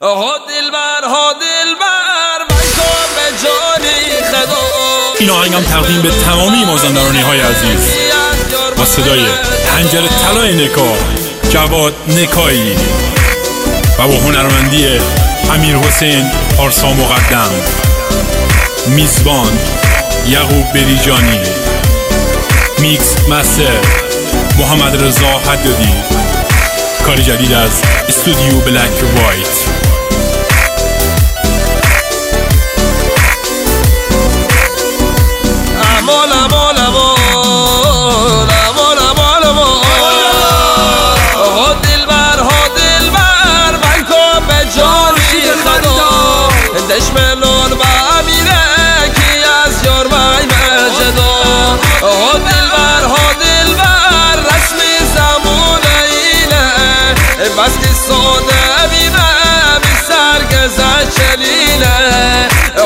این آهنگم تقدیم به تمامی مازندرانی های عزیز با صدای حنجره طلای نکا جواد نکایی و با هنرمندی امیر حسین پارسا مقدم، میزبان یعقوب بریجانی، میکس مستر محمد رضا حدادی، کار جدید از استودیو بلک وایت. دشمنان با امیره کی از یار مای مجدا دلبر رسمی زمان اینه بس که ساده بیمه بی سرگزه چلینه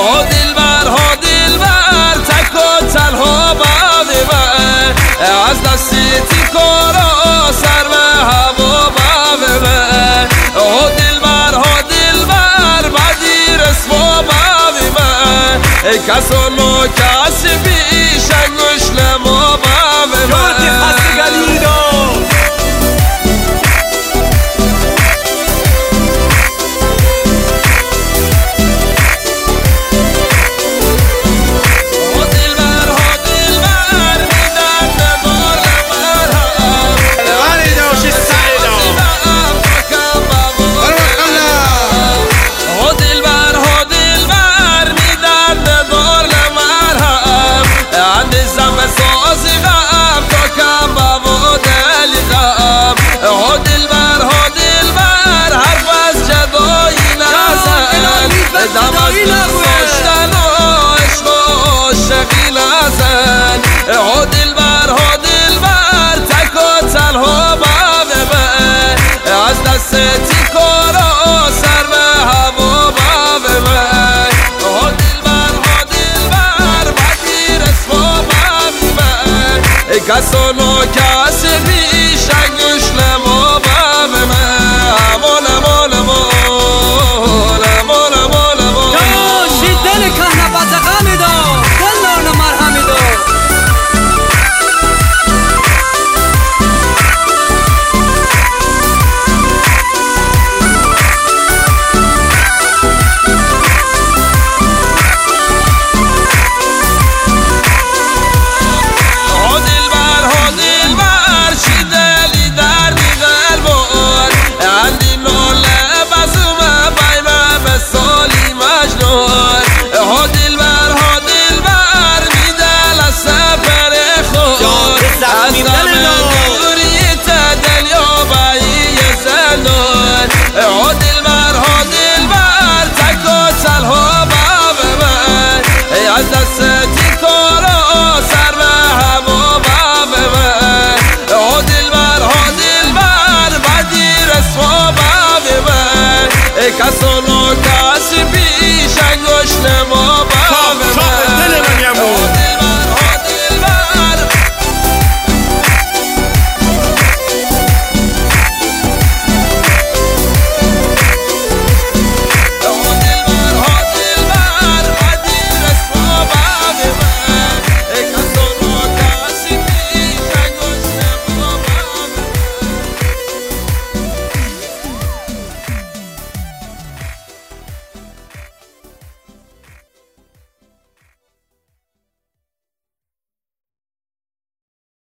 دلبر تک و تنها باویمه از دستی کارا سر به هوا باویمه کسان ما کسی بیش انگوش لما باویمه